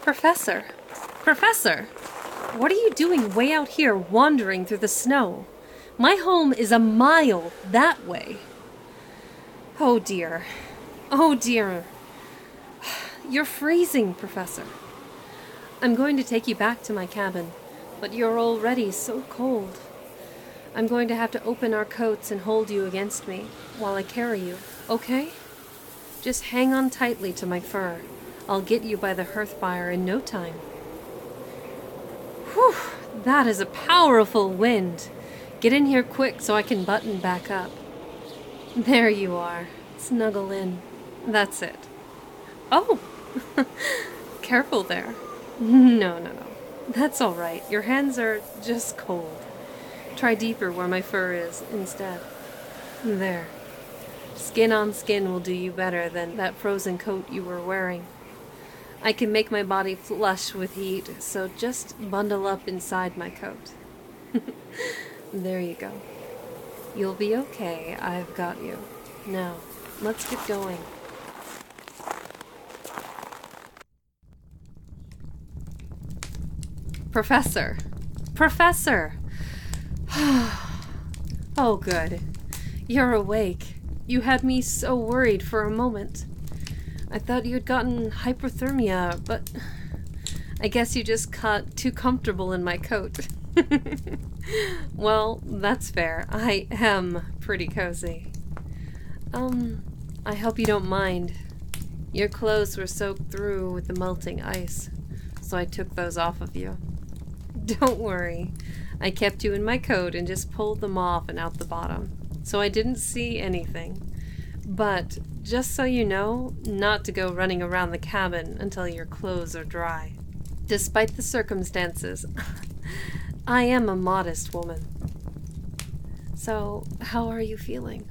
Professor! Professor! What are you doing way out here wandering through the snow? My home is a mile that way. Oh dear. Oh dear. You're freezing, Professor. I'm going to take you back to my cabin, but you're already so cold. I'm going to have to open our coats and hold you against me while I carry you, okay? Just hang on tightly to my fur. I'll get you by the hearth fire in no time. Whew, that is a powerful wind. Get in here quick so I can button back up. There you are. Snuggle in. That's it. Oh! Careful there. No. That's all right. Your hands are just cold. Try deeper where my fur is instead. There. Skin on skin will do you better than that frozen coat you were wearing. I can make my body flush with heat, so just bundle up inside my coat. There you go. You'll be okay. I've got you. Now, let's get going. Professor! Professor! Oh, good. You're awake. You had me so worried for a moment. I thought you'd gotten hypothermia, but I guess you just got too comfortable in my coat. Well, that's fair. I am pretty cozy. I hope you don't mind. Your clothes were soaked through with the melting ice, so I took those off of you. Don't worry. I kept you in my coat and just pulled them off and out the bottom, so I didn't see anything. But just so you know, not to go running around the cabin until your clothes are dry. Despite the circumstances, I am a modest woman. So, how are you feeling?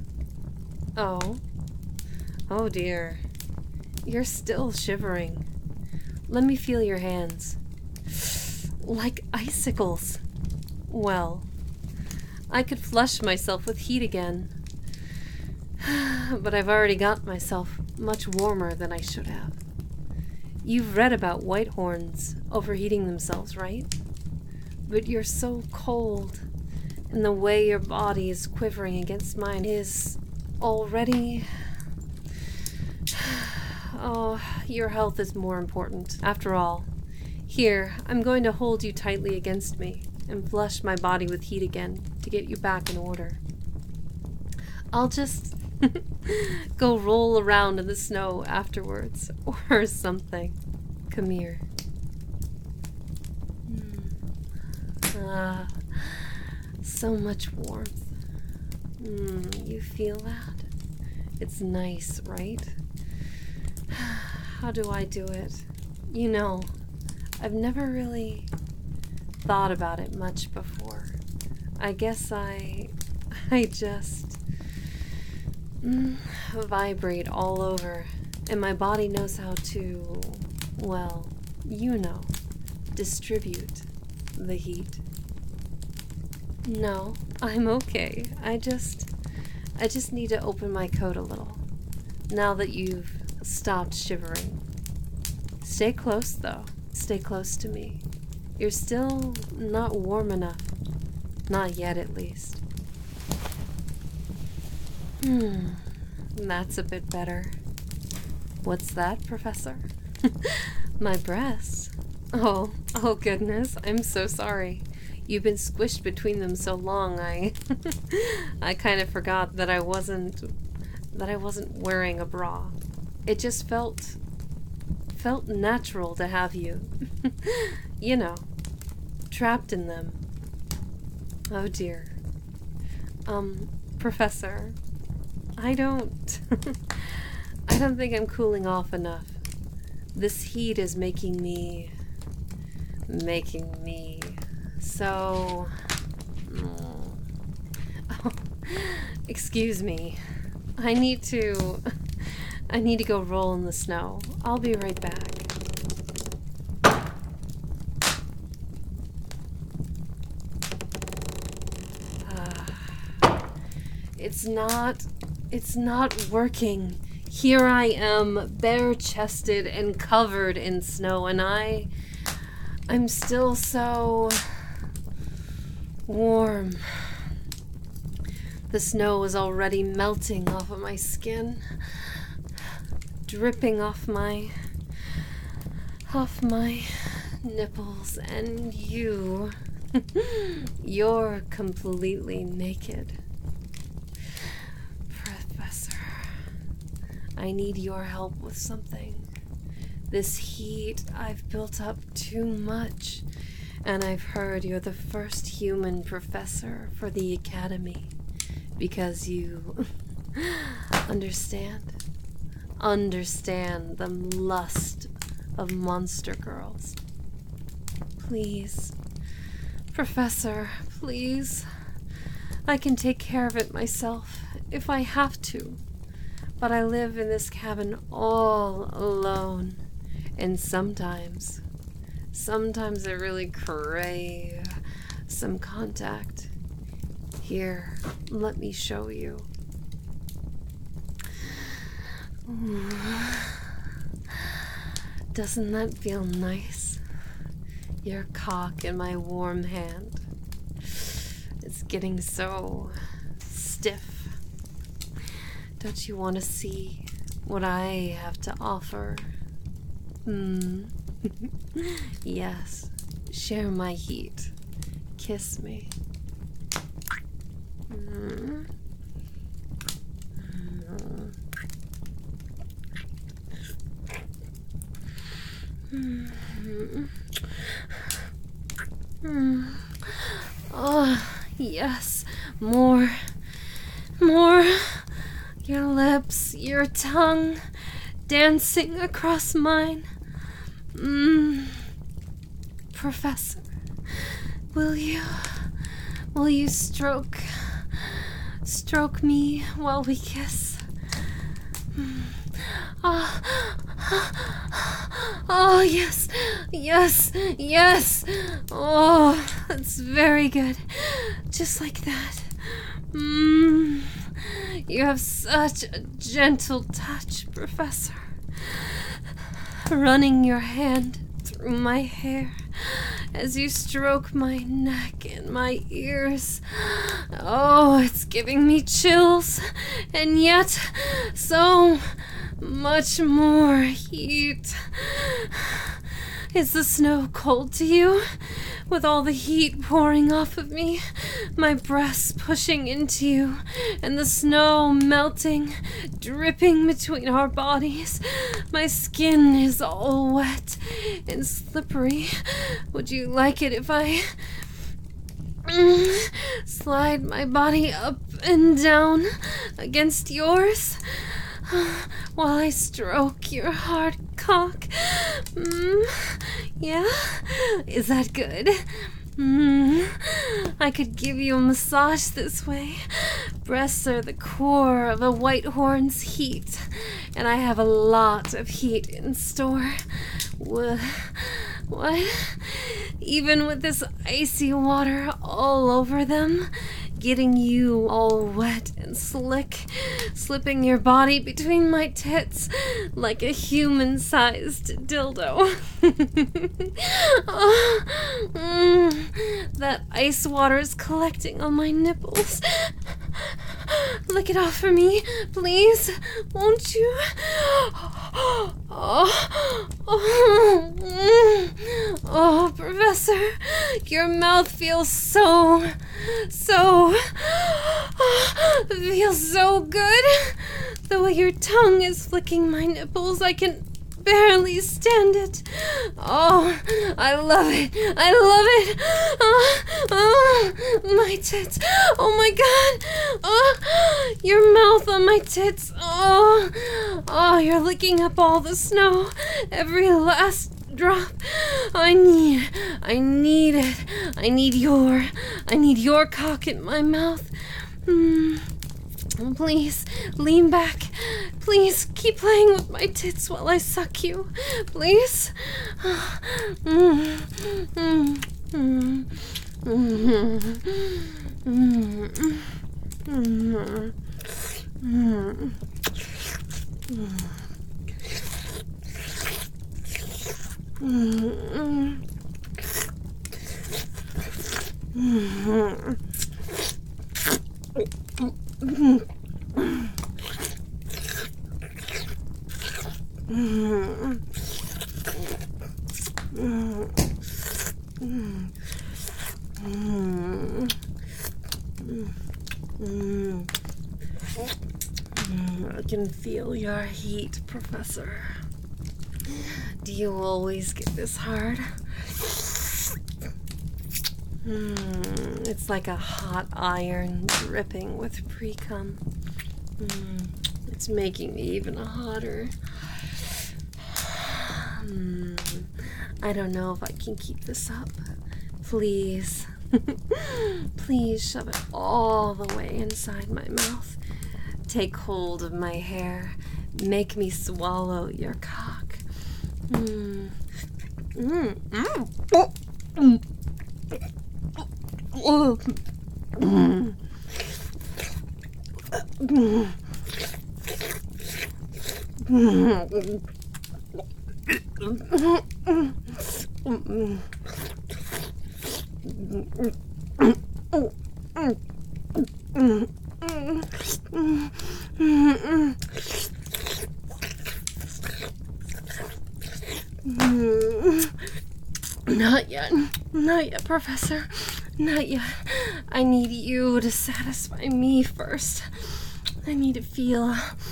Oh dear. You're still shivering. Let me feel your hands. Like icicles. Well, I could flush myself with heat again. But I've already got myself much warmer than I should have. You've read about whitehorns overheating themselves, right? But you're so cold, and the way your body is quivering against mine is already... Oh, your health is more important. After all, here, I'm going to hold you tightly against me and flush my body with heat again to get you back in order. I'll just go roll around in the snow afterwards, or something. Come here. So much warmth. You feel that? It's nice, right? How do I do it? You know, I've never really thought about it much before. I guess I just vibrate all over, and my body knows how to, well, you know, distribute the heat. No, I'm okay. I just need to open my coat a little, now that you've stopped shivering. Stay close, though. Stay close to me. You're still not warm enough. Not yet, at least. That's a bit better. What's that, Professor? My breasts. Oh goodness, I'm so sorry. You've been squished between them so long, I kind of forgot that I wasn't wearing a bra. It just felt natural to have you, you know, trapped in them. Oh dear. Professor, I don't think I'm cooling off enough. This heat is making me so... Oh, excuse me. I need to go roll in the snow. I'll be right back. It's not working. Here I am, bare-chested and covered in snow, and I'm still so warm. The snow is already melting off of my skin, dripping off my nipples, and you're completely naked. Professor, I need your help with something. This heat, I've built up too much, and I've heard you're the first human professor for the academy, because you understand the lust of monster girls. Please, Professor, please. I can take care of it myself, if I have to. But I live in this cabin all alone. And sometimes I really crave some contact. Here, let me show you. Doesn't that feel nice? Your cock in my warm hand. It's getting so stiff. Don't you want to see what I have to offer? Yes, share my heat. Kiss me. Oh, yes, more. Your lips, your tongue, dancing across mine. Professor, will you stroke me while we kiss? Oh, yes. Oh, that's very good. Just like that. You have such a gentle touch, Professor. Running your hand through my hair as you stroke my neck and my ears. Oh, it's giving me chills, and yet so much more heat. Is the snow cold to you? With all the heat pouring off of me, my breasts pushing into you, and the snow melting, dripping between our bodies. My skin is all wet and slippery. Would you like it if I slide my body up and down against yours while I stroke your hard cock? Yeah? Is that good? I could give you a massage this way. Breasts are the core of a white horn's heat, and I have a lot of heat in store. What? Even with this icy water all over them, getting you all wet and slick, slipping your body between my tits like a human-sized dildo. That ice water is collecting on my nipples. Lick it off for me, please, won't you? Oh, Professor, your mouth feels feels so good. The way your tongue is flicking my nipples, I can barely stand it. Oh, I love it. My tits. Oh my God. Oh, your mouth on my tits. Oh, you're licking up all the snow. Every last drop. I need it. I need your cock in my mouth. Please, lean back. Please, keep playing with my tits while I suck you. Please. I can feel your heat, Professor. Do you always get this hard? It's like a hot iron dripping with pre-cum. It's making me even hotter. I don't know if I can keep this up. Please. Please shove it all the way inside my mouth. Take hold of my hair. Make me swallow your cock. Not yet. Not yet, Professor. Not yet. I need you to satisfy me first. I need to feel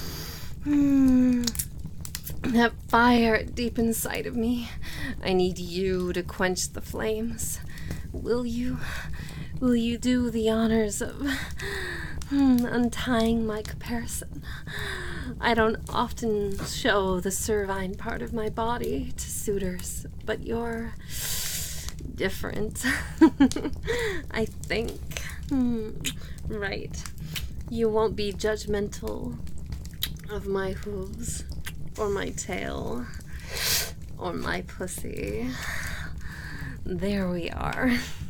that fire deep inside of me. I need you to quench the flames. Will you? Will you do the honors of untying my caparison? I don't often show the servine part of my body to suitors, but you're different. I think. Right. You won't be judgmental of my hooves, or my tail, or my pussy. There we are.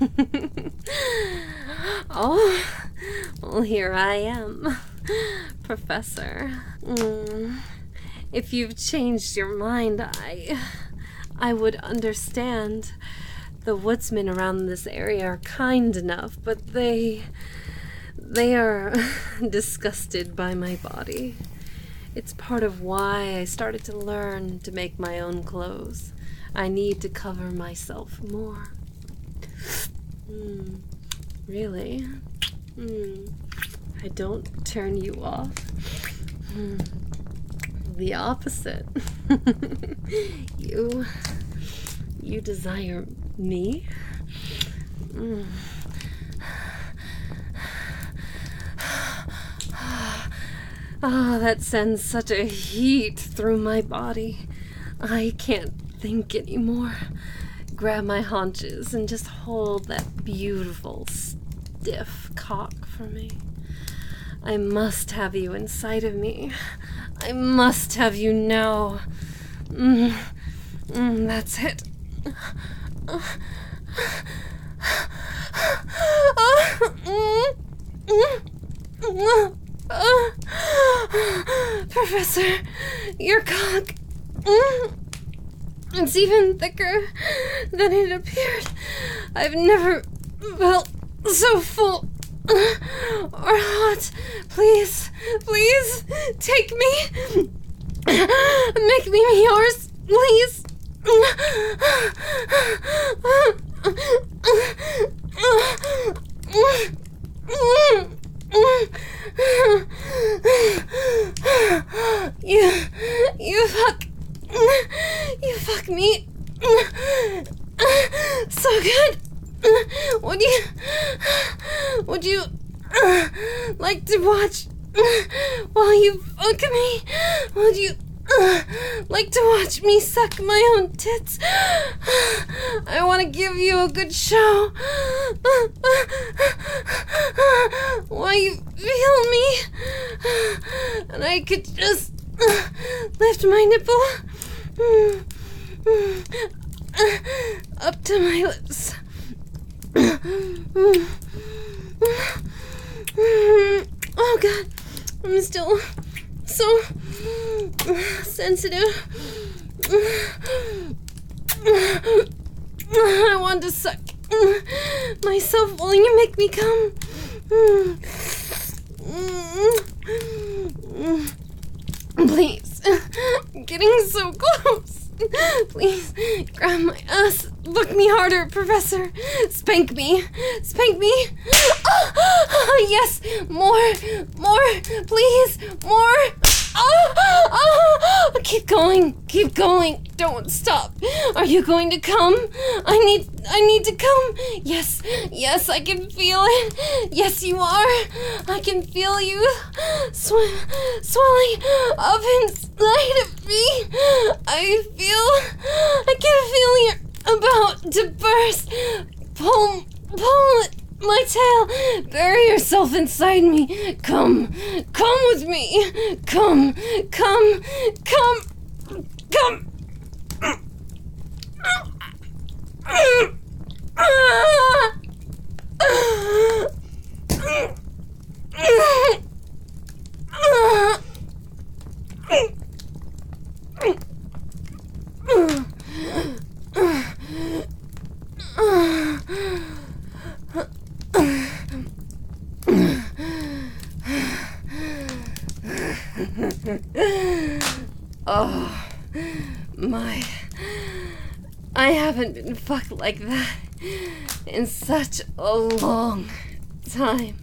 Oh, well, here I am, Professor. If you've changed your mind, I would understand. The woodsmen around this area are kind enough, but they are disgusted by my body. It's part of why I started to learn to make my own clothes. I need to cover myself more. Really? I don't turn you off. The opposite. You desire me? Ah, that sends such a heat through my body. I can't think anymore. Grab my haunches and just hold that beautiful, stiff cock for me. I must have you inside of me. I must have you now. That's it. Professor, your cock. It's even thicker than it appeared. I've never felt so full or hot. Please, please, take me. Make me yours, please. You fuck me so good. Would you like to watch while you fuck me? Would you like to watch me suck my own tits? I want to give you a good show. While you feel me, and I could just lift my nipple up to my lips. Oh God, I'm still so sensitive. I want to suck myself while you make me come. Please, I'm getting so close. Please, grab my ass. Look me harder, Professor. Spank me. Spank me. Yes, more, please, more. Keep going. Don't stop. Are you going to come? I need to come. Yes, I can feel it. Yes, you are. I can feel you swelling up inside of me. I can feel you're about to burst. Pull my tail. Bury yourself inside me. Come with me. Come. Oh, my. I haven't been fucked like that in such a long time.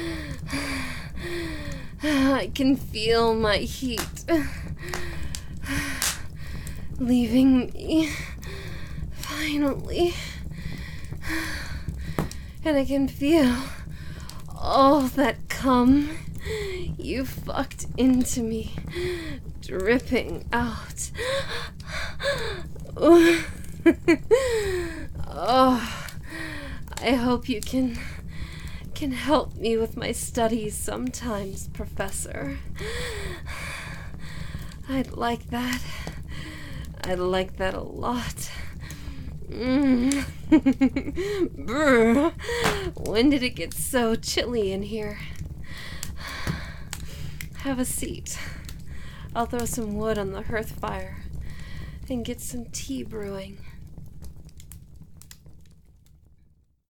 I can feel my heat leaving me, finally. And I can feel all that cum you fucked into me dripping out. Oh, I hope you can help me with my studies sometimes, Professor. I'd like that. I'd like that a lot. Brr. When did it get so chilly in here? Have a seat. I'll throw some wood on the hearth fire and get some tea brewing.